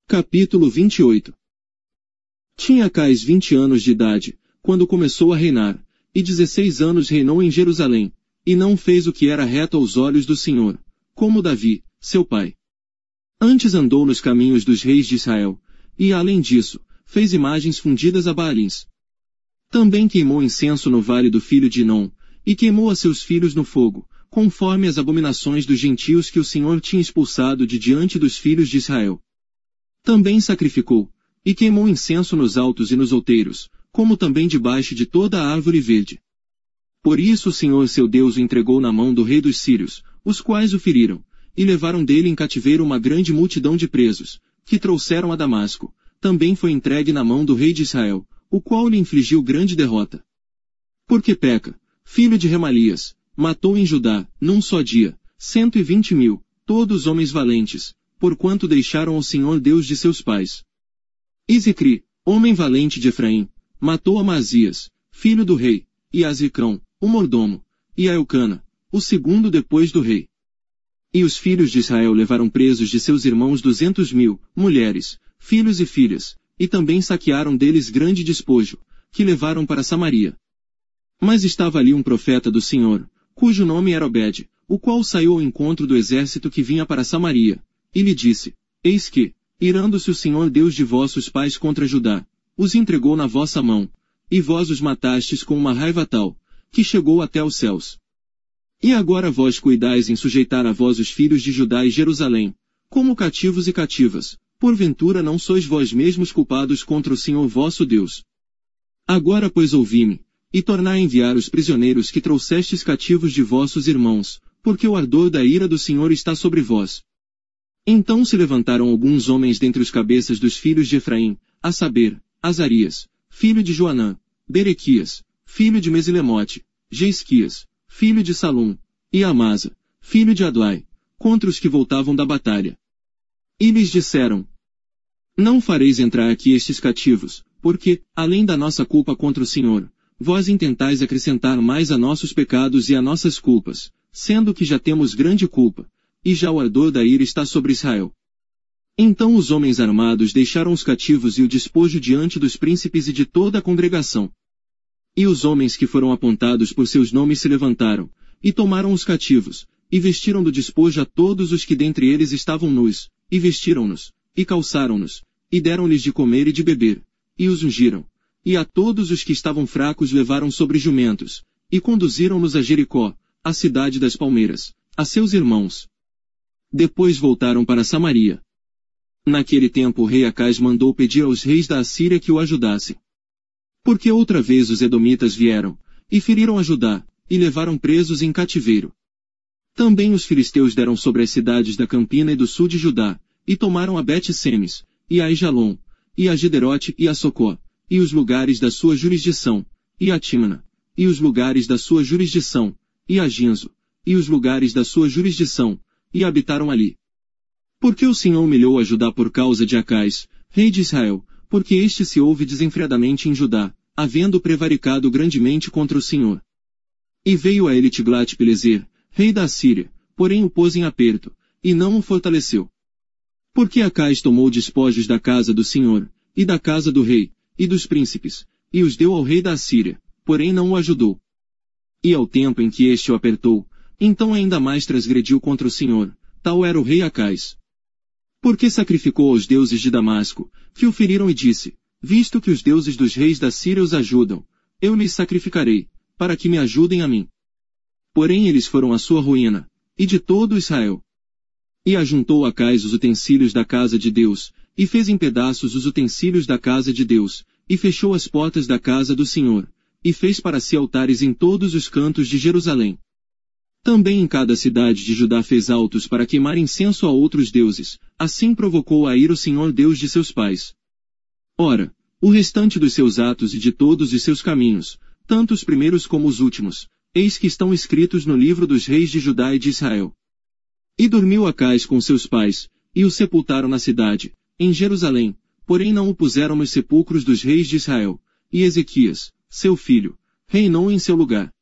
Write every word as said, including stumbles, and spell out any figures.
Capítulo vinte e oito. Tinha Acais vinte anos de idade, quando começou a reinar, e dezesseis anos reinou em Jerusalém, e não fez o que era reto aos olhos do Senhor, como Davi, seu pai. Antes andou nos caminhos dos reis de Israel, e além disso, fez imagens fundidas a Baalins. Também queimou incenso no vale do filho de Inom, e queimou a seus filhos no fogo, conforme as abominações dos gentios que o Senhor tinha expulsado de diante dos filhos de Israel. Também sacrificou, e queimou incenso nos altos e nos outeiros, como também debaixo de toda a árvore verde. Por isso o Senhor seu Deus o entregou na mão do rei dos sírios, os quais o feriram, e levaram dele em cativeiro uma grande multidão de presos, que trouxeram a Damasco. Também foi entregue na mão do rei de Israel, o qual lhe infligiu grande derrota. Porque Peca, filho de Remalias, matou em Judá, num só dia, cento e vinte mil, todos homens valentes, porquanto deixaram ao Senhor Deus de seus pais. E Zicri, homem valente de Efraim, matou Amazias, filho do rei, e Azricão, o mordomo, e a Eucana, o segundo depois do rei. E os filhos de Israel levaram presos de seus irmãos duzentos mil, mulheres, filhos e filhas, e também saquearam deles grande despojo, que levaram para Samaria. Mas estava ali um profeta do Senhor, cujo nome era Obed, o qual saiu ao encontro do exército que vinha para Samaria, e lhe disse: Eis que, irando-se o Senhor Deus de vossos pais contra Judá, os entregou na vossa mão, e vós os matastes com uma raiva tal, que chegou até os céus. E agora vós cuidais em sujeitar a vós os filhos de Judá e Jerusalém, como cativos e cativas, porventura não sois vós mesmos culpados contra o Senhor vosso Deus. Agora pois ouvi-me, e tornai a enviar os prisioneiros que trouxestes cativos de vossos irmãos, porque o ardor da ira do Senhor está sobre vós. Então se levantaram alguns homens dentre os cabeças dos filhos de Efraim, a saber, Azarias, filho de Joanã, Berequias, filho de Mesilemote, Jeisquias, filho de Salum, e Amasa, filho de Adlai, contra os que voltavam da batalha. E lhes disseram: Não fareis entrar aqui estes cativos, porque, além da nossa culpa contra o Senhor, vós intentais acrescentar mais a nossos pecados e a nossas culpas, sendo que já temos grande culpa, e já o ardor da ira está sobre Israel. Então os homens armados deixaram os cativos e o despojo diante dos príncipes e de toda a congregação. E os homens que foram apontados por seus nomes se levantaram, e tomaram os cativos, e vestiram do despojo a todos os que dentre eles estavam nus, e vestiram-nos, e calçaram-nos, e deram-lhes de comer e de beber, e os ungiram. E a todos os que estavam fracos levaram sobre jumentos, e conduziram-nos a Jericó, a cidade das palmeiras, a seus irmãos. Depois voltaram para Samaria. Naquele tempo o rei Acais mandou pedir aos reis da Assíria que o ajudassem. Porque outra vez os edomitas vieram, e feriram a Judá, e levaram presos em cativeiro. Também os filisteus deram sobre as cidades da campina e do sul de Judá, e tomaram a Bet-Semes, e a Aijalon, e a Gederote e a Socó, e os lugares da sua jurisdição, e a Timna, e os lugares da sua jurisdição, e a Ginzo, e os lugares da sua jurisdição, e habitaram ali. Porque o Senhor humilhou a Judá por causa de Acais, rei de Israel, porque este se ouve desenfreadamente em Judá, havendo prevaricado grandemente contra o Senhor. E veio a ele Tiglat-Pileser, rei da Assíria, porém o pôs em aperto, e não o fortaleceu. Porque Acais tomou despojos da casa do Senhor, e da casa do rei, e dos príncipes, e os deu ao rei da Assíria, porém não o ajudou. E ao tempo em que este o apertou, então ainda mais transgrediu contra o Senhor, tal era o rei Acais. Porque sacrificou aos deuses de Damasco, que o feriram e disse: Visto que os deuses dos reis da Síria os ajudam, eu lhes sacrificarei, para que me ajudem a mim. Porém eles foram a sua ruína, e de todo Israel. E ajuntou Acais os utensílios da casa de Deus, e fez em pedaços os utensílios da casa de Deus, e fechou as portas da casa do Senhor, e fez para si altares em todos os cantos de Jerusalém. Também em cada cidade de Judá fez altos para queimar incenso a outros deuses, assim provocou a ira o Senhor Deus de seus pais. Ora, o restante dos seus atos e de todos os seus caminhos, tanto os primeiros como os últimos, eis que estão escritos no livro dos reis de Judá e de Israel. E dormiu Acais com seus pais, e o sepultaram na cidade, em Jerusalém, porém não o puseram nos sepulcros dos reis de Israel, e Ezequias, seu filho, reinou em seu lugar.